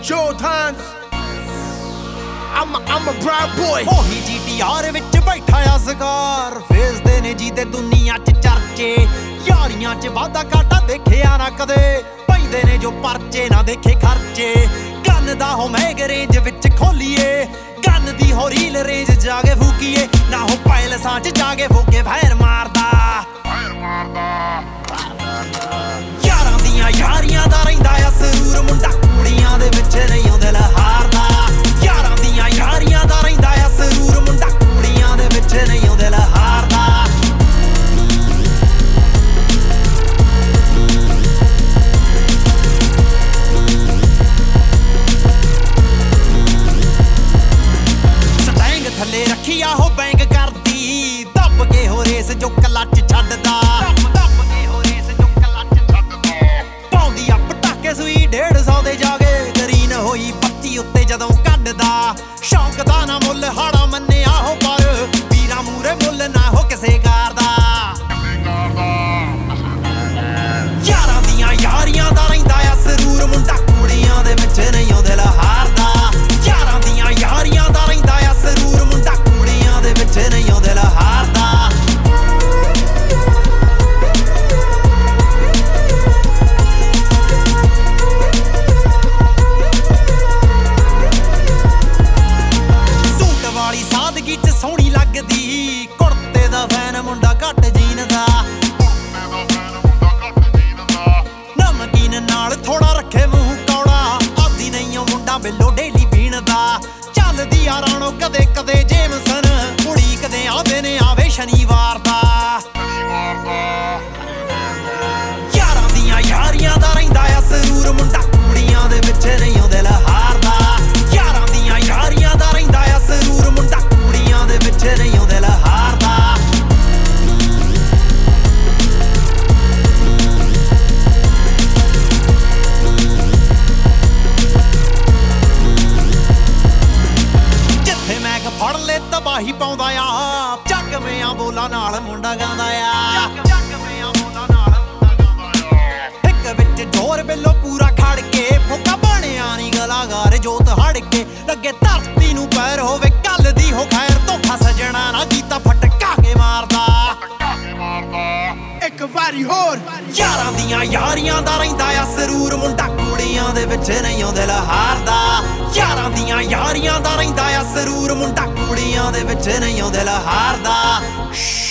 Jordans. I'm a proud boy. ਉਹੀ GTR ਵਿੱਚ ਬੈਠਾ ਆ ਸਕਾਰ ਫੇਸਦੇ ਨੇ ਜਿਹਦੇ ਦੁਨੀਆ 'ਚ ਚਰਚੇ ਯਾਰੀਆਂ 'ਚ ਵਾਧਾ ਘਾਟਾ ਦੇਖਿਆ ਨਾ ਕਦੇ ਪੈਂਦੇ ਨੇ ਜੋ ਪਰਚੇ ਨਾ ਦੇਖੇ ਖਰਚੇ ਗੰਨ ਦਾ ਹੋ ਮੈਗ ਰੇਂਜ ਵਿੱਚ ਖੋਲੀਏ ਗੰਨ ਦੀ ਹੋ ਰੀਲ ਰੇਂਜ ਜਾ ਕੇ ਫੂਕੀਏ ਨਾ ਹੋ ਪੈਲਸਾਂ 'ਚ ਜਾ ਕੇ ਫੋਕੇ ਫਾਇਰ ਮਾਰਦਾ ਯਾਰਾਂ ਦੀਆਂ ਯਾਰੀਆਂ ਦਾ ਰਹਿੰਦਾ ਆ ਸਰੂਰ ਮੁੰਡਾ ਕੁੜੀਆਂ ਦੇ ਵਿੱਚ ਨਹੀਂ ਆਉਂਦੇ ਲਹਾਰਦਾ ਯਾਰਾਂ ਦੀਆਂ ਯਾਰੀਆਂ ਦਾ ਰਹਿੰਦਾ ਆ ਸਰੂਰ ਮੁੰਡਾ ਕੁੜੀਆਂ ਦੇ ਵਿੱਚ ਨਹੀਂ ਆਉਂਦੇ ਲਹਾਰਦਾ ਸਟੈਂਗ ਥੱਲੇ ਰੱਖੀ ਆ ਹੋ ਬੈਂਕ ਕਰਦੀ ਦੱਬ ਕੇ ਹੋ ਰੇਸ ਜੋ ਕਲੱਚ ਛੱਡਦਾ ਪਾਉਂਦੀ ਆ ਪਟਾਕੇ ਸੂਈ 150 ਦੇ ਜਾਗੇ ਗਰੀਨ ਹੋਈ ਬੱਤੀ ਉੱਤੇ ਜਦੋਂ ਕੱਢਦਾ ਸ਼ੌਂਕ ਦਾ ਨਾ ਮੁੱਲ ਹਾੜਾ ਮੰਨਿਆ ਹੋ ਪਰ ਵੀਰਾਂ ਮੂਰੇ ਮੁੱਲ ਨਾ ਹੋ ਕਿਸੇ ਕਾਰ ਦਾ ਯਾਰਾਂ ਦੀਆਂ ਯਾਰੀਆਂ ਦਾ ਰਹਿੰਦਾ ਆ ਸਰੂਰ ਮੁੰਡਾ ਕੁੜੀਆਂ ਦੇ ਵਿੱਚ ਨਹੀਂ ਆਉਂਦੇ ਲਹਾਰਦਾ ਯਾਰਾਂ ਦੀਆਂ ਯਾਰੀਆਂ ਦਾ ਰਹਿੰਦਾ ਆ ਸਰੂਰ ਮੁੰਡਾ ਕੁੜੀਆਂ ਦੇ ਵਿੱਚ ਨਹੀਂ ਆਉਂਦੇ ਲਹਾਰਦਾ ਸਾਦਗੀ 'ਚ ਸੋਹਣੀ ਲੱਗਦੀ ਕੁੜਤੇ ਦਾ ਫੈਨ ਮੁੰਡਾ ਘੱਟ ਜੀਨ ਦਾ ਨਮਕੀਨ ਨਾਲ ਥੋੜਾ ਰੱਖੇ ਮੂੰਹ ਕੌੜਾ ਆਦੀ ਨਹੀਂ ਉਹ ਮੁੰਡਾ ਬਿੱਲੋ ਡੇਲੀ ਪੀਣਦਾ ਚੱਲਦੀ ਆ ਰਾਣੋ ਕਦੇ ਕਦੇ ਜੇਮਸਨ ਕੁੜੀ ਕਦੇ ਆਵੇ ਨੇ ਆਵੇ ਸ਼ਨੀਵਾਰ ਦਾ ਯਾਰਾਂ ਦੀਆਂ ਯਾਰੀਆਂ ਦਾ ਰਹਿੰਦਾ ਆ ਸਰੂਰ ਮੁੰਡਾ ਕੁੜੀਆਂ ਦੇ ਵਿੱਚ ਨਹੀਂ ਆਉਂਦੇ ਲਹਾਰਦਾ ਯਾਰਾਂ ਦੀਆਂ ਯਾਰੀਆਂ ਦਾ ਰਹਿੰਦਾ ਆ ਸਰੂਰ ਮੁੰਡਾ ਕੁੜੀਆਂ ਦੇ ਵਿੱਚ ਨਹੀਂ ਆਉਂਦੇ ਲਹਾਰਦਾ ਜਿੱਥੇ ਮੈਂ ਫੜ ਲੈ ਤਬਾਹੀ ਪਾਉਂਦਾ ਆ ਚੱਕਵੇਂ ਬੋਲਾਂ ਨਾਲ ਮੁੰਡਾ ਗਾਉਂਦਾ ਆ ਇੱਕ ਵਿੱਚ ਢੋਰ ਬਿੱਲੋ ਪੂਰਾ ਖੜ ਕੇ ਫੋਕਾ ਬਣਿਆ ਨੀ ਗਲਾਗਾਰ ਜੋਤ ਹੜ ਕੇ ਲੱਗੇ ਧਰਤੀ ਨੂੰ ਪੈਰ ਹੋਵੇ ਕੱਲ ਦੀ ਹੋ ਖੈਰ ਧੋਖਾ ਸਜਣਾ ਨਾ ਕੀਤਾ ਫਟਕਾ ਕੇ ਮਾਰਦਾ ਇੱਕ ਵਾਰੀ ਹੋਰ ਯਾਰਾਂ ਦੀਆਂ ਯਾਰੀਆਂ ਦਾ ਰਹਿੰਦਾ ਆ ਸਰੂਰ ਮੁੰਡਾ ਕੁੜੀਆਂ ਦੇ ਵਿੱਚ ਨਹੀਂ ਆਉਂਦੇ ਲਹਾਰਦਾ ਯਾਰਾਂ ਦੀਆਂ ਯਾਰੀਆਂ ਦਾ ਰਹਿੰਦਾ ਆ ਸਰੂਰ ਮੁੰਡਾ ਕੁੜੀਆਂ ਦੇ ਵਿੱਚ ਨਹੀਂ ਆਉਂਦੇ ਲਹਾਰਦਾ